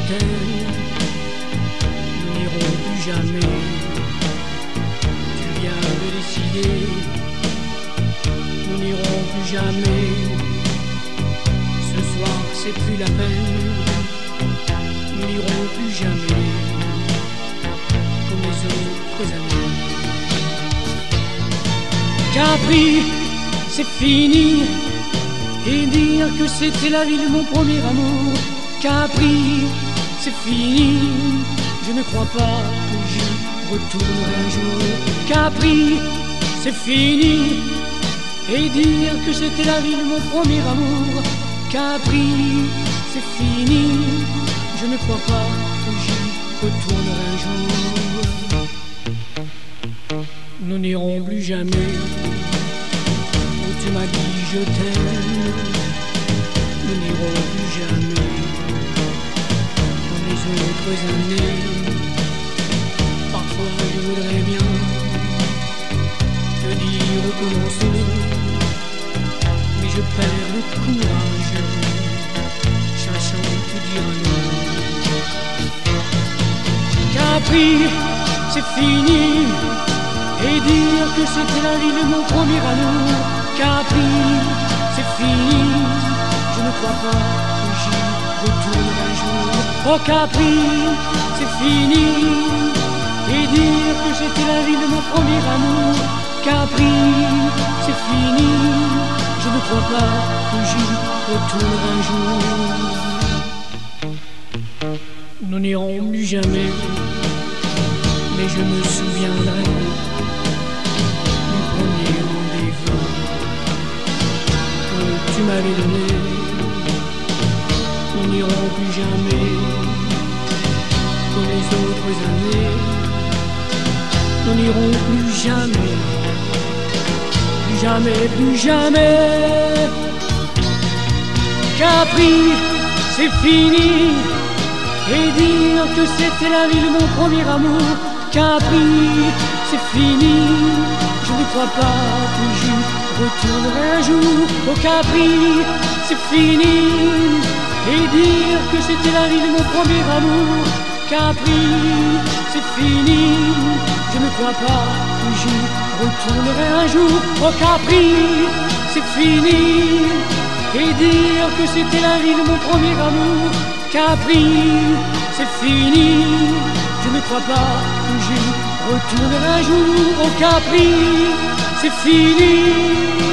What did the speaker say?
t'aime, nous n'irons plus jamais. Tu viens de décider, nous n'irons plus jamais. Ce soir c'est plus la peine, nous n'irons plus jamais comme les autres années. Capri, c'est fini, et dire que c'était la vie de mon premier amour. Capri, c'est fini, je ne crois pas que j'y retournerai un jour. Capri, c'est fini, et dire que c'était la vie de mon premier amour. Capri, c'est fini, je ne crois pas que j'y retournerai un jour. Nous n'irons plus jamais où tu m'as dit je t'aime. Nous n'irons plus jamais comme les autres années. Parfois je voudrais bien te dire recommençons, mais je perds le courage, cherchant te dire non. Capri, c'est fini, et dire que c'était la vie de mon premier amour. Capri, c'est fini, je ne crois pas que j'y retournerai un jour. Oh Capri, c'est fini, et dire que c'était la vie de mon premier amour. Capri, c'est fini, je ne crois pas que j'y retournerai un jour. Nous n'irons plus jamais, mais je me souviendrai du premier rendez-vous que tu m'avais donné. Nous n'irons plus jamais comme les autres années. Nous n'irons plus jamais, plus jamais, plus jamais. Capri, c'est fini, et dire que c'était la vie de mon premier amour. Capri, c'est fini, je ne crois pas que j'y retournerai un jour. Oh Capri, c'est fini, et dire que c'était la vie de mon premier amour. Capri, c'est fini, je ne crois pas que j'y retournerai un jour. Oh Capri, c'est fini, et dire que c'était la vie de mon premier amour. Capri, c'est fini, je ne crois pas que j'y retournerai un jour. Oh Capri, c'est fini.